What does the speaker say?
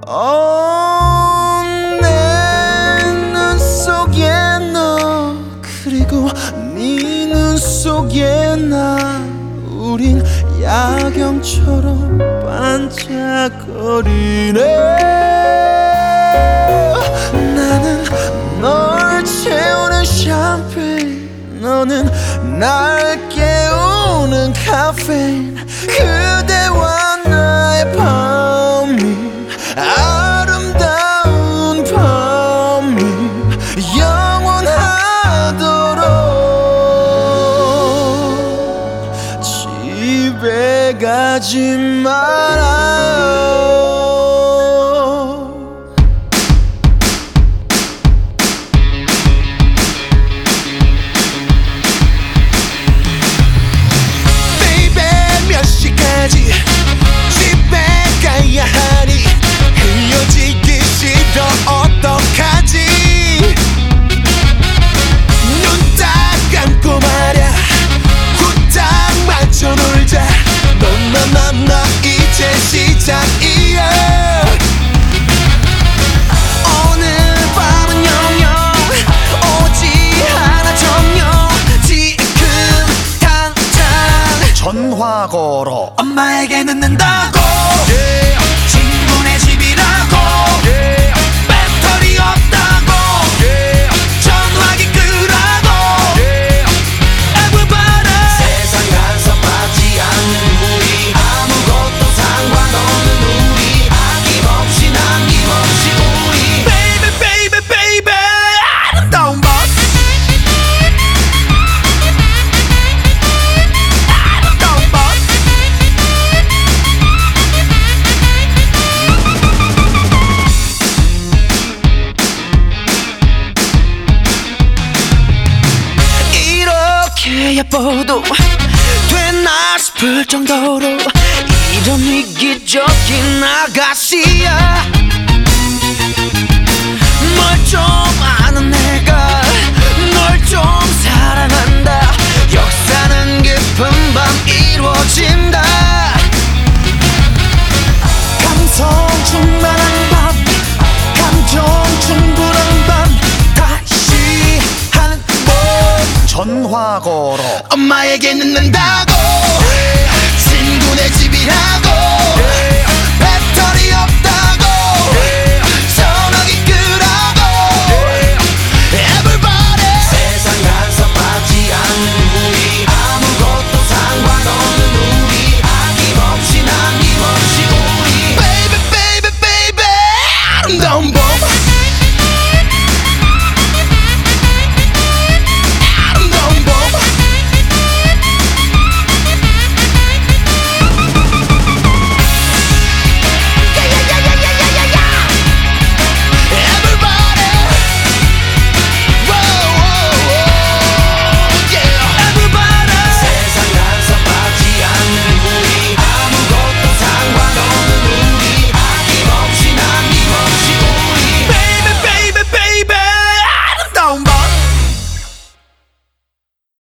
내 눈 속에 너 그리고 네 눈 속에 나 우린 야경처럼 반짝거리네. 나는 널 채우는 샴페인, 너는 날 깨우는 카페인. 그대와 나의 밤이 아름다운 밤이 영원하도록. 집에 가지 말아요. 집에 가야 하니 헤어지기 싫어 어떡하지. 눈 딱 감고 말야 후딱 맞춰 놀자. 너 이제 시작이야. 오늘 밤은 영영 오지 않아 정녕. 지금 당장 전화 걸어 엄마에게 늦는다고. 친구네 집이라고. 배터리 없다고. 전화기 끄라고. Everybody. 세상 간섭하지 않는 우리 아무것도 상관없는 우리 아낌없이 남김없이 우리 Baby baby baby 아름다운 밤. 예뻐도 되나 싶을 정도로 이런 이기적인 아가씨야. 뭘 좀 아는 내가 널 좀 사랑한다. 역사는 깊은 밤 이루어진다. 감성 충만한 밤, 감정 충분한 밤. 다시 한 번 전화 걸어 엄마에게 늦는다고.